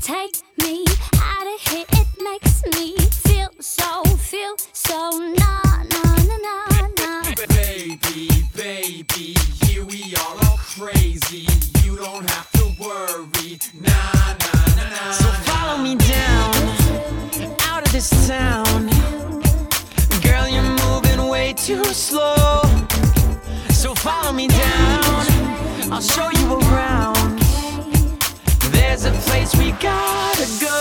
takes me out of here. It makes me feel so nah, nah, nah, nah, nah. Baby, here we all crazy. You don't have to worry, nah, nah, nah, nah. So follow me down, out of this town. Girl, you're moving way too slow. So follow me down, I'll show you around. There's a place we gotta go.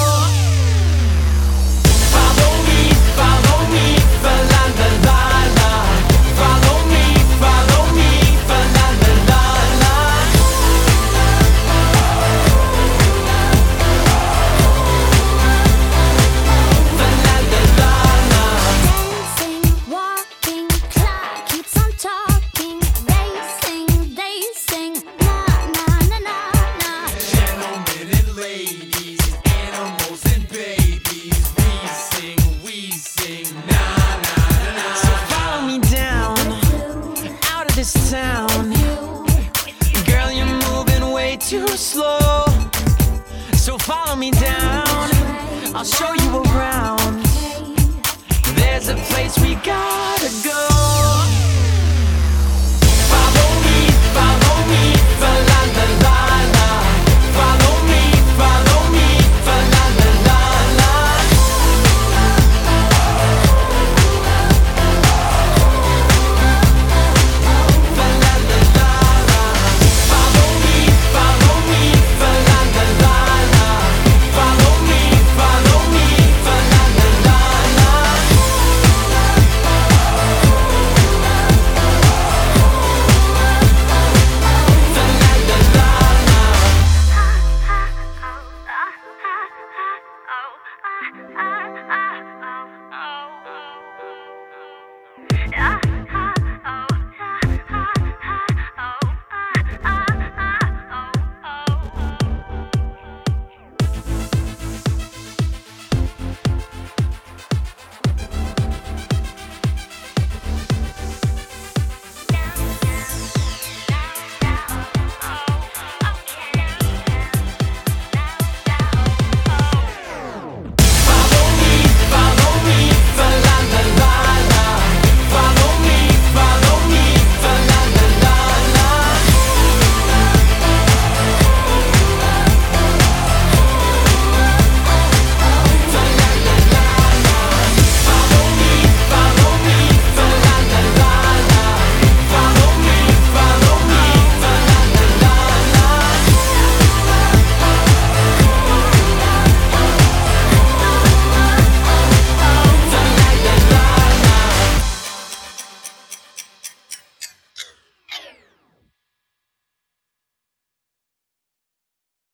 Follow me, fa la la la la. Follow me, fa la la la la. Fa la la la la. Dancing, walking, clock keeps on talking. They sing, nah, nah, nah, nah, nah. Gentlemen and ladies, animals and babies, we sing, nah, nah, nah, nah. So follow me down, out of this town. Girl, you're moving way too slow. So follow me down, I'll show you around. There's a place we got